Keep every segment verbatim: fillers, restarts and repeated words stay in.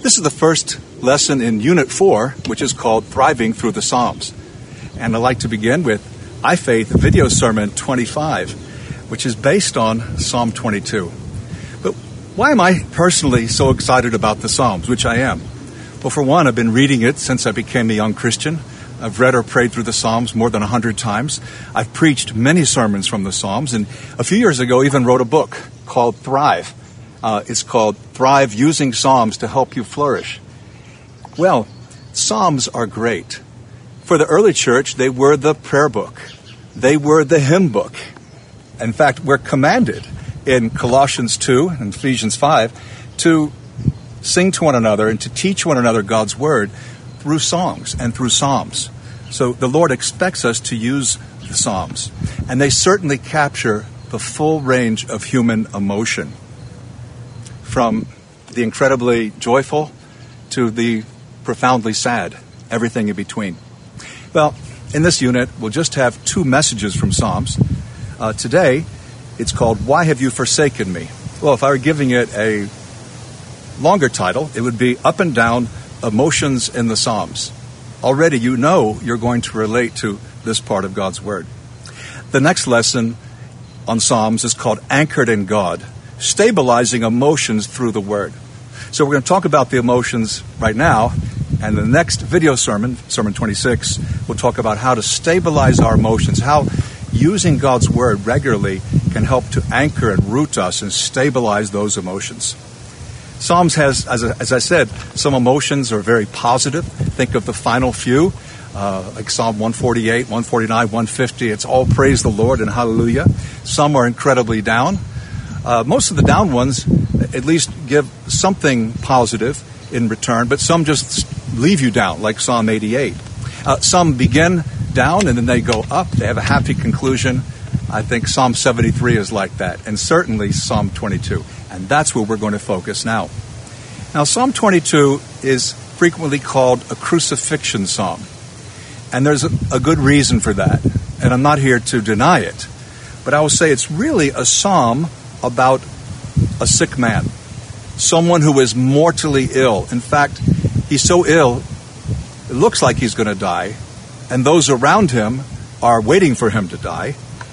This is the first lesson in Unit four, which is called Thriving Through the Psalms. And I'd like to begin with iFaith Video Sermon twenty-five, which is based on Psalm twenty-two. But why am I personally so excited about the Psalms, which I am? Well, for one, I've been reading it since I became a young Christian. I've read or prayed through the Psalms more than one hundred times. I've preached many sermons from the Psalms, and a few years ago even wrote a book called Thrive. Uh, it's called Thrive Using Psalms to Help You Flourish. Well, Psalms are great. For the early church, they were the prayer book. They were the hymn book. In fact, we're commanded in Colossians two and Ephesians five to sing to one another and to teach one another God's word through songs and through psalms. So the Lord expects us to use the Psalms, and they certainly capture the full range of human emotion, from the incredibly joyful to the profoundly sad, everything in between. Well, in this unit, we'll just have two messages from Psalms. Uh, today, it's called, Why Have You Forsaken Me? Well, if I were giving it a longer title, it would be Up and Down Emotions in the Psalms. Already you know you're going to relate to this part of God's Word. The next lesson on Psalms is called Anchored in God, Stabilizing Emotions Through the Word. So we're going to talk about the emotions right now, and the next video sermon, Sermon twenty-six, we'll talk about how to stabilize our emotions, how using God's Word regularly can help to anchor and root us and stabilize those emotions. Psalms has, as, as I said, some emotions are very positive. Think of the final few, uh, like Psalm one forty-eight, one forty-nine, one fifty. It's all praise the Lord and hallelujah. Some are incredibly down. Uh, most of the down ones at least give something positive in return, but some just leave you down, like Psalm eighty-eight. Uh, some begin down and then they go up. They have a happy conclusion. I think Psalm seventy-three is like that, and certainly Psalm twenty-two. And that's where we're going to focus now. Now, Psalm twenty-two is frequently called a crucifixion psalm. And there's a, a good reason for that. And I'm not here to deny it. But I will say it's really a psalm about a sick man. Someone who is mortally ill. In fact, he's so ill, it looks like he's going to die. And those around him are waiting for him to die.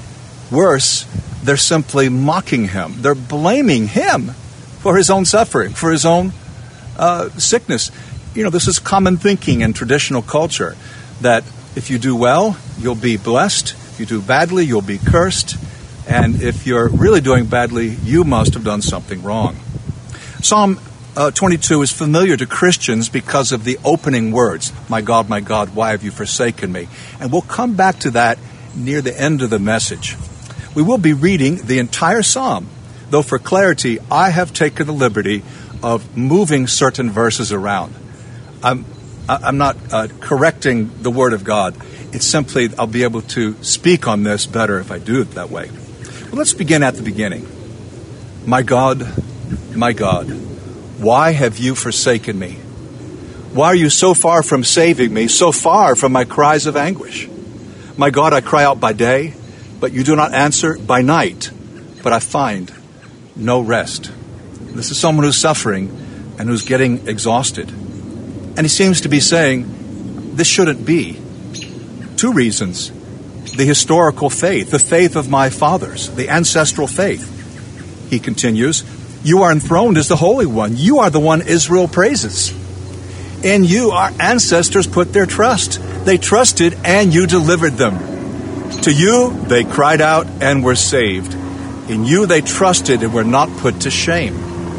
Worse, they're simply mocking him. They're blaming him for his own suffering, for his own uh, sickness. You know, this is common thinking in traditional culture, that if you do well, you'll be blessed. If you do badly, you'll be cursed. And if you're really doing badly, you must have done something wrong. Psalm uh, twenty-two is familiar to Christians because of the opening words, My God, my God, why have you forsaken me? And we'll come back to that near the end of the message. We will be reading the entire psalm, though for clarity, I have taken the liberty of moving certain verses around. I'm, I'm not uh, correcting the Word of God. It's simply I'll be able to speak on this better if I do it that way. Well, let's begin at the beginning. My God, my God, why have you forsaken me? Why are you so far from saving me, so far from my cries of anguish? My God, I cry out by day, but you do not answer, by night, but I find no rest. This is someone who's suffering and who's getting exhausted. And he seems to be saying, this shouldn't be. Two reasons. The historical faith, the faith of my fathers, the ancestral faith. He continues, you are enthroned as the Holy One. You are the one Israel praises. In you, our ancestors put their trust. They trusted and you delivered them. To you, they cried out and were saved. In you, they trusted and were not put to shame.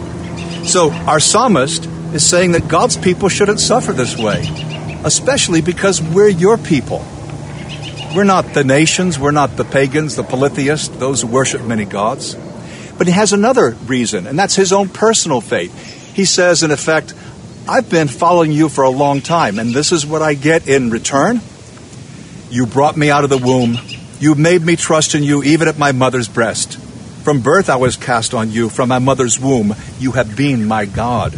So our psalmist is saying that God's people shouldn't suffer this way, especially because we're your people. We're not the nations, we're not the pagans, the polytheists, those who worship many gods. But he has another reason, and that's his own personal faith. He says, in effect, I've been following you for a long time, and this is what I get in return. You brought me out of the womb. You made me trust in you even at my mother's breast. From birth I was cast on you. From my mother's womb you have been my God.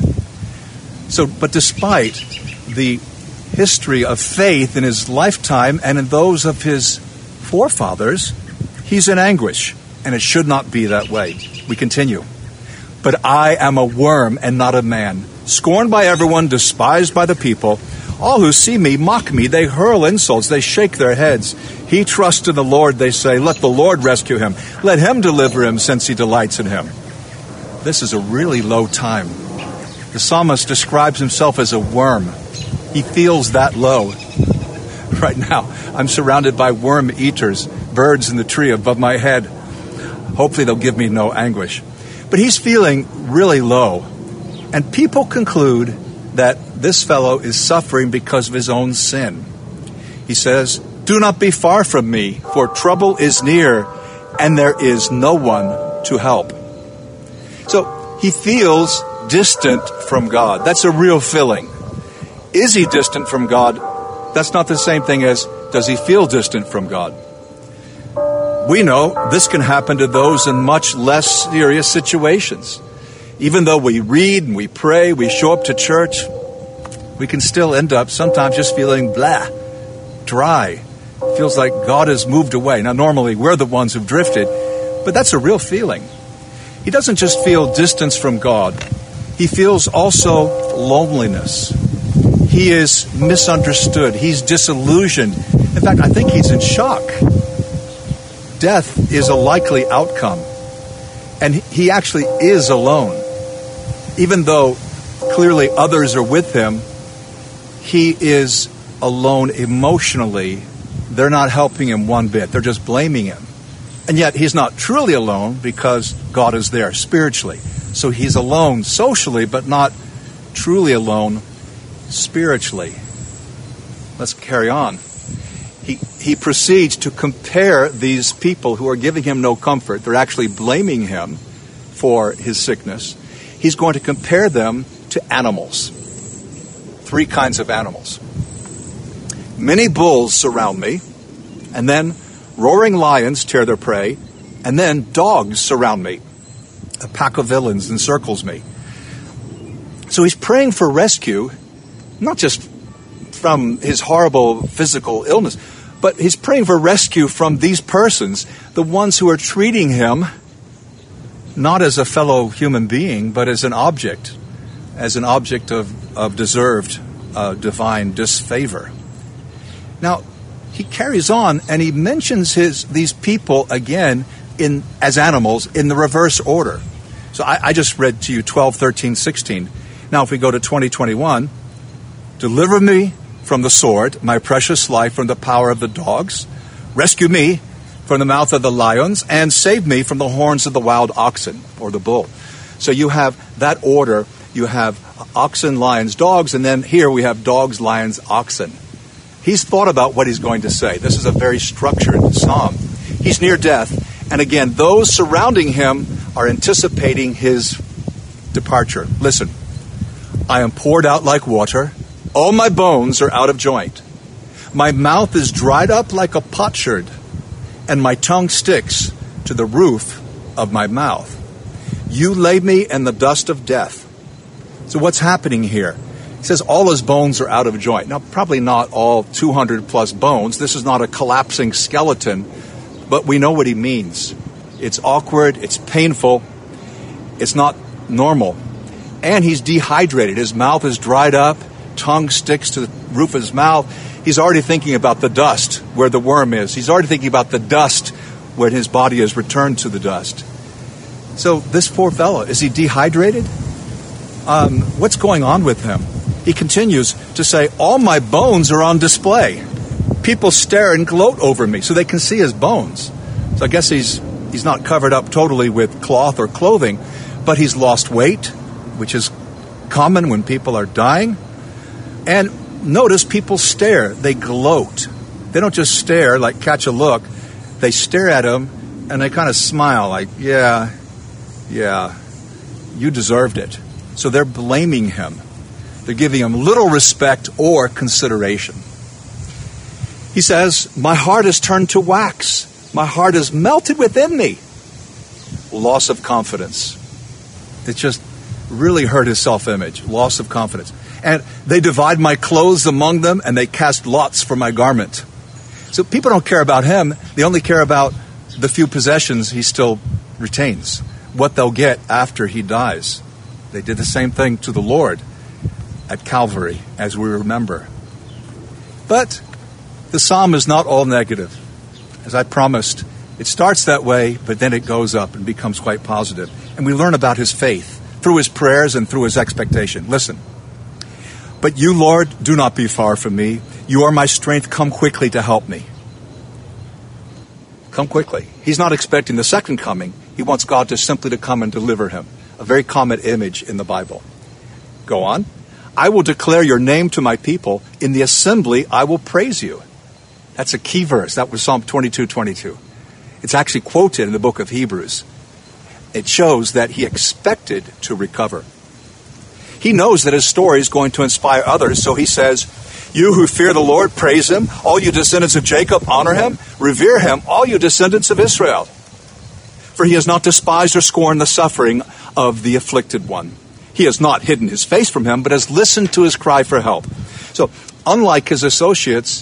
So, but despite the history of faith in his lifetime and in those of his forefathers, he's in anguish, and it should not be that way. We continue. But I am a worm and not a man, scorned by everyone, despised by the people. All who see me mock me. They hurl insults. They shake their heads. He trusts in the Lord, they say. Let the Lord rescue him. Let him deliver him, since he delights in him. This is a really low time. The psalmist describes himself as a worm. He feels that low. Right now, I'm surrounded by worm eaters, birds in the tree above my head. Hopefully they'll give me no anguish. But he's feeling really low. And people conclude that this fellow is suffering because of his own sin. He says, do not be far from me, for trouble is near, and there is no one to help. So he feels distant from God. That's a real feeling. Is he distant from God? That's not the same thing as, does he feel distant from God? We know this can happen to those in much less serious situations. Even though we read and we pray, we show up to church, we can still end up sometimes just feeling blah, dry. Feels like God has moved away. Now, normally we're the ones who've drifted, but that's a real feeling. He doesn't just feel distance from God. He feels also loneliness. He is misunderstood. He's disillusioned. In fact, I think he's in shock. Death is a likely outcome. And he actually is alone. Even though clearly others are with him, he is alone emotionally. They're not helping him one bit. They're just blaming him. And yet he's not truly alone because God is there spiritually. So he's alone socially, but not truly alone spiritually. Let's carry on. He, he proceeds to compare these people who are giving him no comfort. They're actually blaming him for his sickness. He's going to compare them to animals. Three kinds of animals. Many bulls surround me, and then roaring lions tear their prey, and then dogs surround me. A pack of villains encircles me. So he's praying for rescue, not just from his horrible physical illness, but he's praying for rescue from these persons, the ones who are treating him not as a fellow human being, but as an object, as an object of, of deserved uh, divine disfavor. Now, he carries on and he mentions his these people again in as animals in the reverse order. So I, I just read to you twelve, thirteen, sixteen. Now, if we go to twenty, twenty-one, deliver me from the sword, my precious life from the power of the dogs. Rescue me from the mouth of the lions, and save me from the horns of the wild oxen, or the bull. So you have that order. You have oxen, lions, dogs, and then here we have dogs, lions, oxen. He's thought about what he's going to say. This is a very structured psalm. He's near death, and again, those surrounding him are anticipating his departure. Listen, I am poured out like water. All my bones are out of joint. My mouth is dried up like a potsherd, and my tongue sticks to the roof of my mouth. You lay me in the dust of death. So what's happening here? He says all his bones are out of joint. Now, probably not all two hundred plus bones. This is not a collapsing skeleton, but we know what he means. It's awkward. It's painful. It's not normal. And he's dehydrated. His mouth is dried up. Tongue sticks to the roof of his mouth. He's already thinking about the dust where the worm is. He's already thinking about the dust when his body is returned to the dust. So this poor fellow, is he dehydrated? Um, what's going on with him? He continues to say, all my bones are on display. People stare and gloat over me so they can see his bones. So I guess he's he's not covered up totally with cloth or clothing, but he's lost weight, which is common when people are dying. And notice people stare. They gloat. They don't just stare, like catch a look. They stare at him and they kind of smile like, yeah, yeah, you deserved it. So they're blaming him. They're giving him little respect or consideration. He says, my heart is turned to wax. My heart is melted within me. Loss of confidence. It just really hurt his self-image. Loss of confidence. And they divide my clothes among them, and they cast lots for my garment. So people don't care about him. They only care about the few possessions he still retains, what they'll get after he dies. They did the same thing to the Lord. at Calvary, as we remember. But the psalm is not all negative. As I promised, it starts that way, but then it goes up and becomes quite positive. And we learn about his faith through his prayers and through his expectation. Listen. But you, Lord, do not be far from me. You are my strength. Come quickly to help me. Come quickly. He's not expecting the second coming. He wants God to simply to come and deliver him. A very common image in the Bible. Go on. I will declare your name to my people. In the assembly, I will praise you. That's a key verse. That was Psalm twenty-two twenty-two. It's actually quoted in the book of Hebrews. It shows that he expected to recover. He knows that his story is going to inspire others, so he says, you who fear the Lord, praise him. All you descendants of Jacob, honor him. Revere him, all you descendants of Israel. For he has not despised or scorned the suffering of the afflicted one. He has not hidden his face from him, but has listened to his cry for help. So, unlike his associates,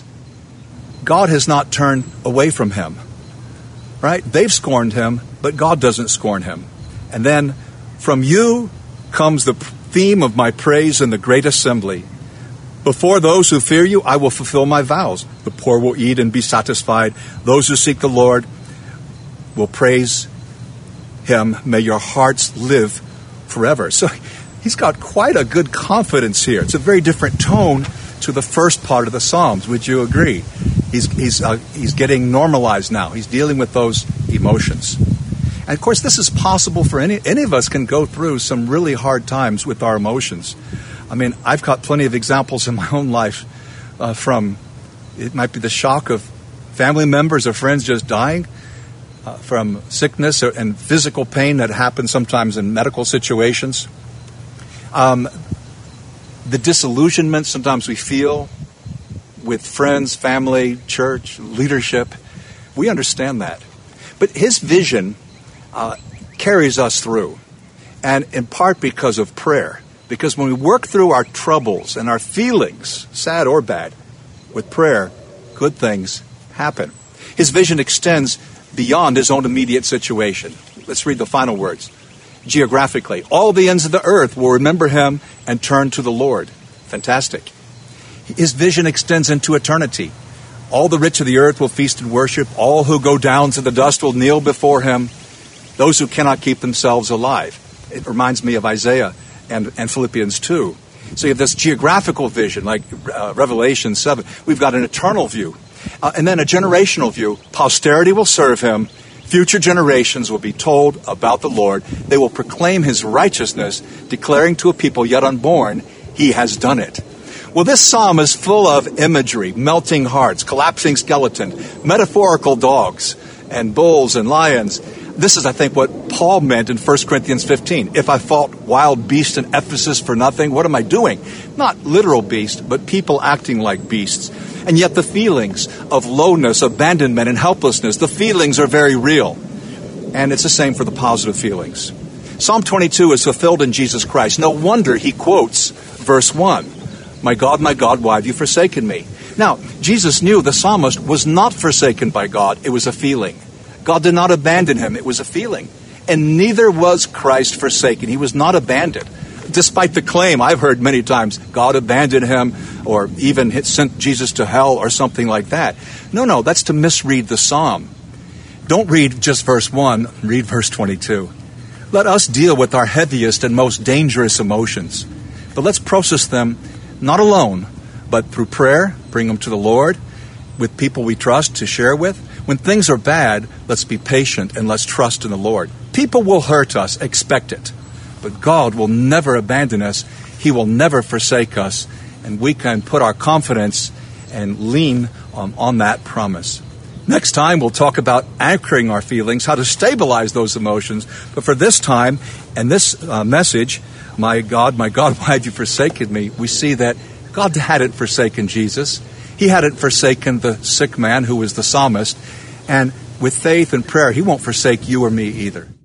God has not turned away from him. Right? They've scorned him, but God doesn't scorn him. And then, from you comes the theme of my praise in the great assembly. Before those who fear you, I will fulfill my vows. The poor will eat and be satisfied. Those who seek the Lord will praise him. May your hearts live forever. So he's got quite a good confidence here. It's a very different tone to the first part of the Psalms. Would you agree? He's he's uh, he's getting normalized now. He's dealing with those emotions. And of course, this is possible for any any of us can go through some really hard times with our emotions. I mean, I've got plenty of examples in my own life uh, from, it might be the shock of family members or friends just dying, uh, from sickness and physical pain that happens sometimes in medical situations. Um, the disillusionment sometimes we feel with friends, family, church, leadership. We understand that. But his vision uh, carries us through, and in part because of prayer. Because when we work through our troubles and our feelings, sad or bad, with prayer, good things happen. His vision extends beyond his own immediate situation. Let's read the final words. Geographically, all the ends of the earth will remember him and turn to the Lord. Fantastic. His vision extends into eternity. All the rich of the earth will feast and worship. All who go down to the dust will kneel before him. Those who cannot keep themselves alive. It reminds me of Isaiah and, and Philippians two. So you have this geographical vision, like uh, Revelation seven. We've got an eternal view. Uh, and then a generational view. Posterity will serve him. Future generations will be told about the Lord. They will proclaim his righteousness, declaring to a people yet unborn, he has done it. Well, this psalm is full of imagery, melting hearts, collapsing skeleton, metaphorical dogs, and bulls and lions. This is, I think, what Paul meant in First Corinthians fifteen. If I fought wild beasts in Ephesus for nothing, what am I doing? Not literal beasts, but people acting like beasts. And yet the feelings of lowness, abandonment, and helplessness, the feelings are very real. And it's the same for the positive feelings. Psalm twenty-two is fulfilled in Jesus Christ. No wonder he quotes verse one. My God, my God, why have you forsaken me? Now, Jesus knew the psalmist was not forsaken by God. It was a feeling. God did not abandon him. It was a feeling. And neither was Christ forsaken. He was not abandoned. Despite the claim I've heard many times, God abandoned him or even sent Jesus to hell or something like that. No, no, that's to misread the psalm. Don't read just verse one, read verse twenty-two. Let us deal with our heaviest and most dangerous emotions. But let's process them not alone, but through prayer, bring them to the Lord, with people we trust to share with. When things are bad, let's be patient and let's trust in the Lord. People will hurt us, expect it. But God will never abandon us. He will never forsake us. And we can put our confidence and lean um, on that promise. Next time, we'll talk about anchoring our feelings, how to stabilize those emotions. But for this time and this uh, message, my God, my God, why have you forsaken me? We see that God hadn't forsaken Jesus. He hadn't forsaken the sick man who was the psalmist. And with faith and prayer, he won't forsake you or me either.